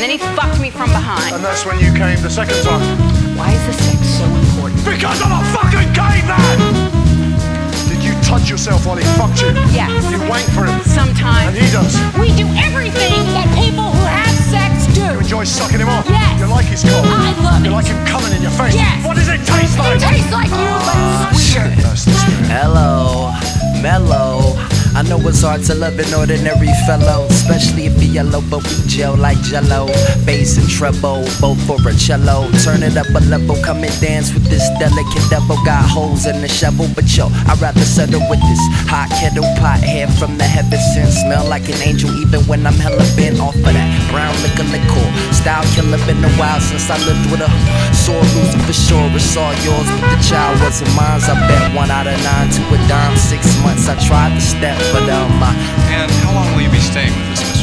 then he fucked me from behind. And that's when you came the second time. Why is the sex so important? Because I'm a fucking caveman! Did you touch yourself while he fucked you? Yes. You wank for him? Sometimes. And he does? We do everything that people who have sex do. You enjoy sucking him off? Yes. You like his cock? I love it. You like him coming in your face? Yes. What does it taste like? It tastes like you, but sweeter. That's the spirit. Hello, mellow. I know it's hard to love an ordinary fellow, especially if you're yellow, but we gel like jello. Bass and treble, both for a cello. Turn it up a level, come and dance with this delicate devil. Got holes in the shovel, but yo, I'd rather settle with this hot kettle pot hair from the heavens and smell like an angel, even when I'm hella bent off of that brown liquor. Style killer, been a while since I lived with a sore loser for sure. It's all yours, but the child wasn't mine. I bet 1 out of 9 to a dime. 6 months I tried to step, but And how long will you be staying with us, Mr.